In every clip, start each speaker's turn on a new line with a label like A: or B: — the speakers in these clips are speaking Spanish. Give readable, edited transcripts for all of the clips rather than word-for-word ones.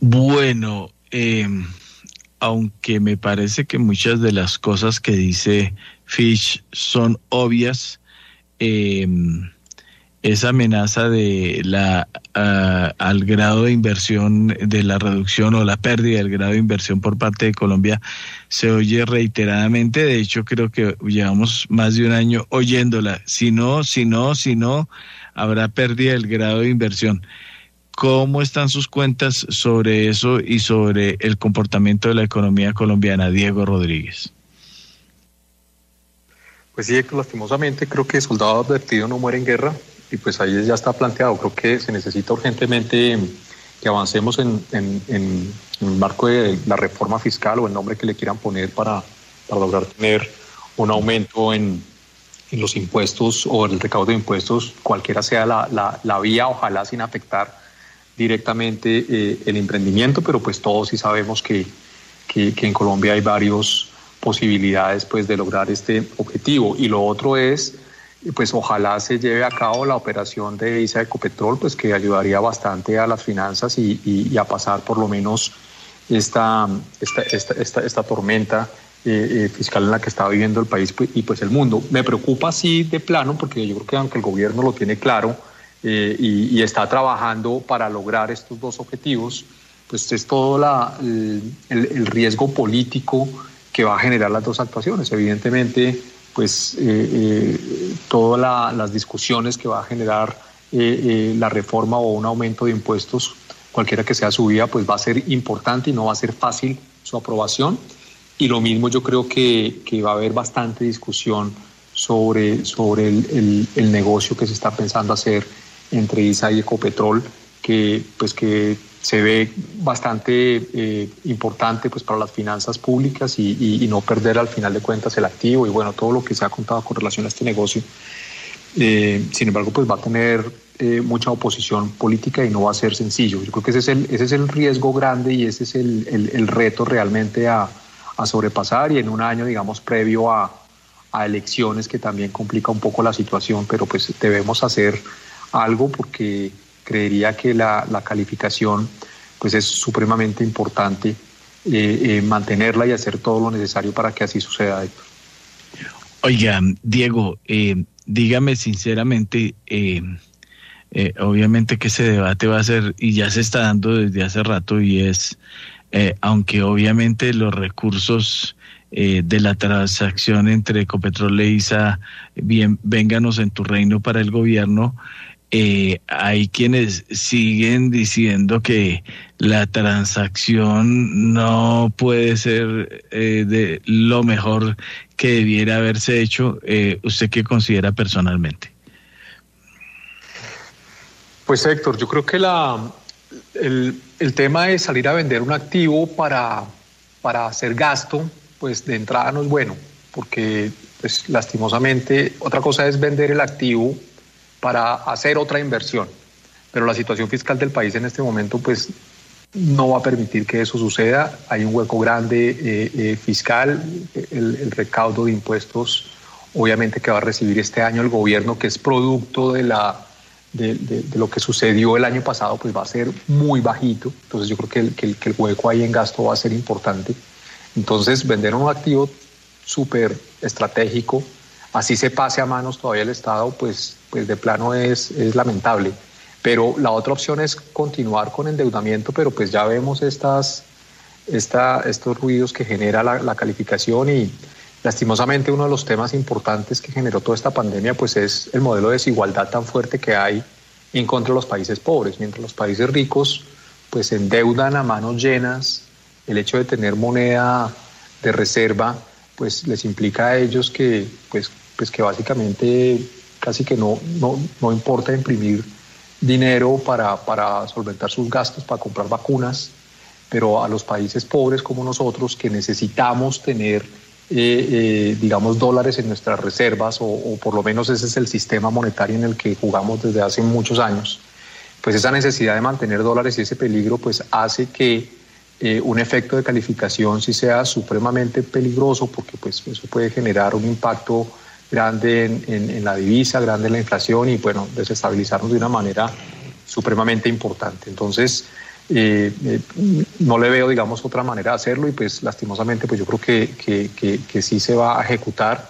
A: Bueno, aunque me parece que muchas de las cosas que dice Fitch son obvias, eh, esa amenaza de al grado de inversión, de la reducción o la pérdida del grado de inversión por parte de Colombia se oye reiteradamente. De hecho, creo que llevamos más de un año oyéndola. Si no, habrá pérdida del grado de inversión. ¿Cómo están sus cuentas sobre eso y sobre el comportamiento de la economía colombiana, Diego Rodríguez?
B: Pues sí, lastimosamente creo que soldado advertido no muere en guerra, y pues ahí ya está planteado. Creo que se necesita urgentemente que avancemos en el marco de la reforma fiscal, o el nombre que le quieran poner, para lograr tener un aumento en los impuestos o el recaudo de impuestos, cualquiera sea la vía, ojalá sin afectar directamente el emprendimiento, pero pues todos sí sabemos que en Colombia hay varias posibilidades pues de lograr este objetivo. Y lo otro es, pues ojalá se lleve a cabo la operación de ISA Ecopetrol, pues que ayudaría bastante a las finanzas y a pasar por lo menos esta tormenta fiscal en la que está viviendo el país y pues el mundo. Me preocupa sí de plano, porque yo creo que aunque el gobierno lo tiene claro y está trabajando para lograr estos dos objetivos, pues es todo el riesgo político que va a generar las dos actuaciones. Evidentemente, pues todas las discusiones que va a generar la reforma o un aumento de impuestos, cualquiera que sea su vía, pues va a ser importante y no va a ser fácil su aprobación. Y lo mismo yo creo que va a haber bastante discusión sobre el negocio que se está pensando hacer entre ISA y Ecopetrol, que se ve bastante importante pues para las finanzas públicas y no perder al final de cuentas el activo y bueno, todo lo que se ha contado con relación a este negocio. Sin embargo, pues va a tener mucha oposición política y no va a ser sencillo. Yo creo que ese es el riesgo grande y ese es el reto realmente a sobrepasar, y en un año, digamos, previo a elecciones, que también complica un poco la situación, pero pues debemos hacer algo, porque creería que la calificación pues es supremamente importante, mantenerla y hacer todo lo necesario para que así suceda, Héctor.
A: Oiga, Diego, dígame sinceramente, obviamente que ese debate va a ser, y ya se está dando desde hace rato, y es, aunque obviamente los recursos de la transacción entre Ecopetrol e ISA, bien, vénganos en tu reino para el gobierno, hay quienes siguen diciendo que la transacción no puede ser de lo mejor que debiera haberse hecho. ¿Usted qué considera personalmente?
B: Pues Héctor, yo creo que el tema de salir a vender un activo para hacer gasto, pues de entrada no es bueno, porque pues lastimosamente otra cosa es vender el activo para hacer otra inversión, pero la situación fiscal del país en este momento pues no va a permitir que eso suceda. Hay un hueco grande fiscal, el recaudo de impuestos obviamente que va a recibir este año el gobierno, que es producto de lo que sucedió el año pasado, pues va a ser muy bajito. Entonces yo creo que el hueco ahí en gasto va a ser importante. Entonces vender un activo súper estratégico, así se pase a manos todavía el Estado, pues de plano es lamentable. Pero la otra opción es continuar con endeudamiento, pero pues ya vemos estos ruidos que genera la calificación, y lastimosamente uno de los temas importantes que generó toda esta pandemia pues es el modelo de desigualdad tan fuerte que hay en contra de los países pobres. Mientras los países ricos pues se endeudan a manos llenas, el hecho de tener moneda de reserva pues les implica a ellos que que básicamente casi que no importa imprimir dinero para solventar sus gastos, para comprar vacunas, pero a los países pobres como nosotros, que necesitamos tener digamos dólares en nuestras reservas, o por lo menos ese es el sistema monetario en el que jugamos desde hace muchos años, pues esa necesidad de mantener dólares y ese peligro pues hace que un efecto de calificación sí sea supremamente peligroso, porque pues eso puede generar un impacto grande en la divisa, grande en la inflación, y bueno, desestabilizarnos de una manera supremamente importante. Entonces No le veo, digamos, otra manera de hacerlo y pues lastimosamente pues yo creo que sí se va a ejecutar.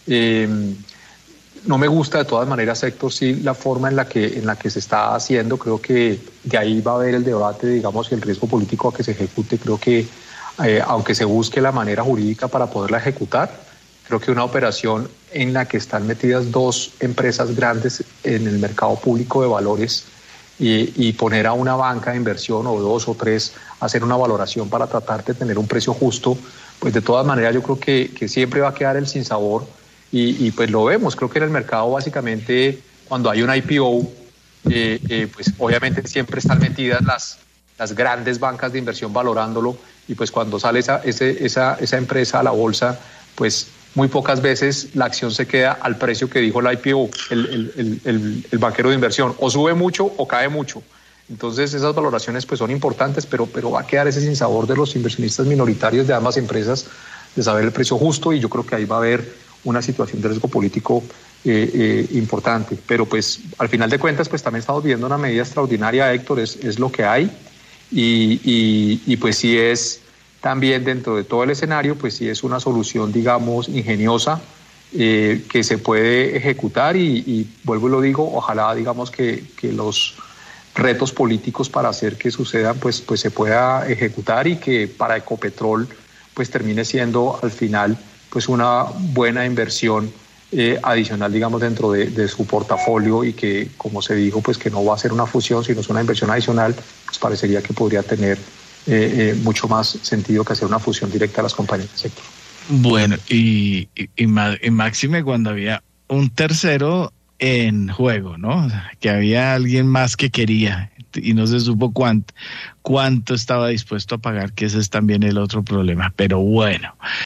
B: No me gusta de todas maneras, Héctor, sí la forma en la que se está haciendo. Creo que de ahí va a haber el debate, digamos, y el riesgo político a que se ejecute. Creo que aunque se busque la manera jurídica para poderla ejecutar, creo que una operación en la que están metidas dos empresas grandes en el mercado público de valores y poner a una banca de inversión o dos o tres a hacer una valoración para tratar de tener un precio justo, pues de todas maneras yo creo que siempre va a quedar el sinsabor. Y pues lo vemos, creo que en el mercado básicamente cuando hay un IPO, pues obviamente siempre están metidas las grandes bancas de inversión valorándolo y pues cuando sale esa empresa a la bolsa, pues muy pocas veces la acción se queda al precio que dijo el IPO, el banquero de inversión, o sube mucho o cae mucho. Entonces esas valoraciones pues son importantes, pero va a quedar ese sinsabor de los inversionistas minoritarios de ambas empresas de saber el precio justo y yo creo que ahí va a haber una situación de riesgo político importante. Pero pues al final de cuentas pues también estamos viviendo una medida extraordinaria, Héctor, es lo que hay y pues sí es también dentro de todo el escenario, pues sí es una solución, digamos, ingeniosa que se puede ejecutar y vuelvo y lo digo, ojalá digamos que los retos políticos para hacer que sucedan pues se pueda ejecutar y que para Ecopetrol pues termine siendo al final pues una buena inversión adicional, digamos, dentro de su portafolio y que, como se dijo, pues que no va a ser una fusión, sino es una inversión adicional, pues parecería que podría tener mucho más sentido que hacer una fusión directa a las compañías del sector.
A: Bueno, y máxime cuando había un tercero en juego, ¿no? Que había alguien más que quería y no se supo cuánto estaba dispuesto a pagar, que ese es también el otro problema. Pero bueno.